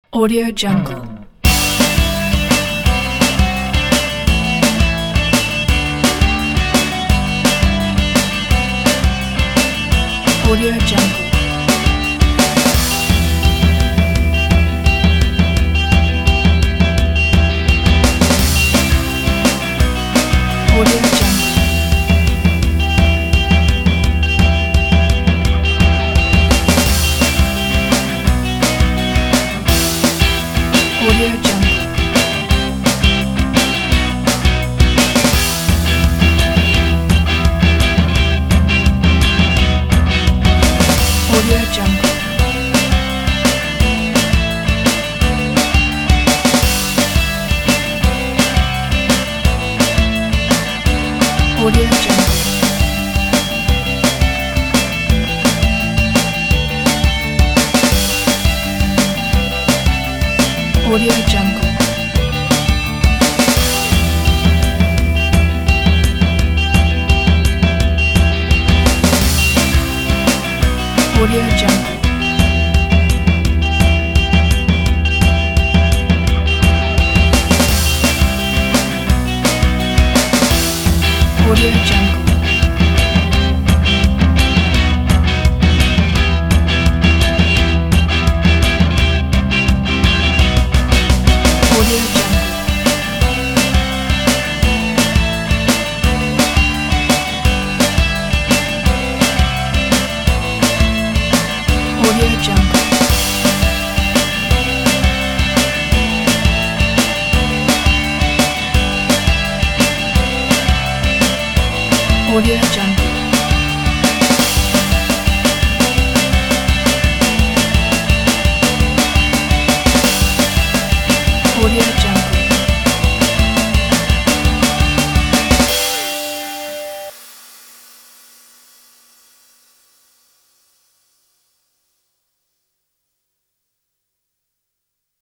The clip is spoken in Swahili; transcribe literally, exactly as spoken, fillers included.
Audio Jungle. Audio Jungle. Audio Jungle. Audio Jungle. Audio Jungle. Audio Jungle. Audio Jungle. Audio Jungle. Audio Jungle. Audio Jungle. Audio Jungle. Audio Jungle.